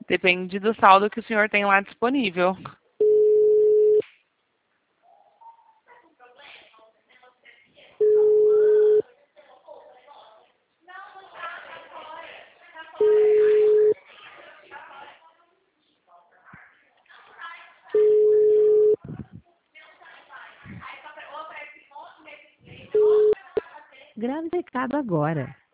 Depende do saldo que o senhor tem lá disponível. Grave recado agora.